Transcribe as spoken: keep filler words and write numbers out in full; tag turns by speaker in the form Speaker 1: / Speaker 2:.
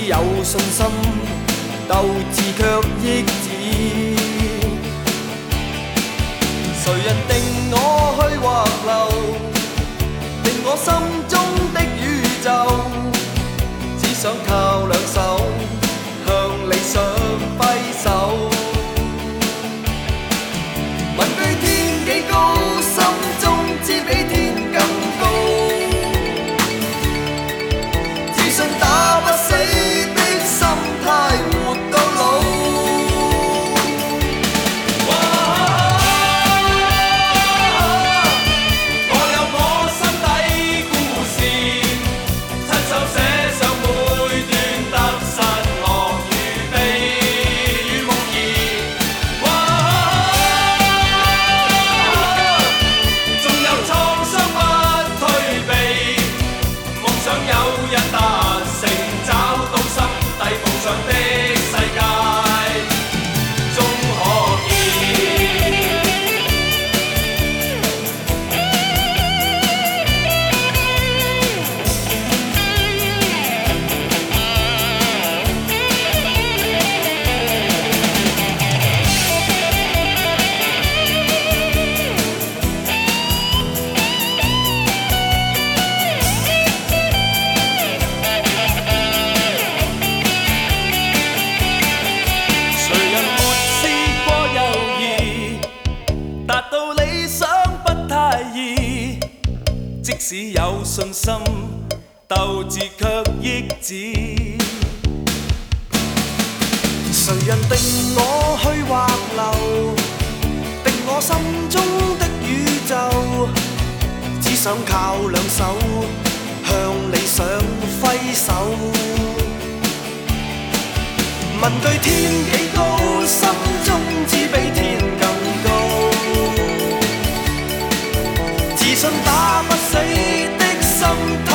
Speaker 1: 有信心，鬥志卻抑止。誰人定我去或留，定我心中的宇宙，只想靠兩手向理想揮手。問句天幾高，心中知比天更高，自信打不死的心態，活到老。即使有信心，鬥志卻抑止。誰人定我去或留，定我心中的宇宙，只想靠兩手向理想揮手。問句天幾高，心中只比天更高，自信打不死的心。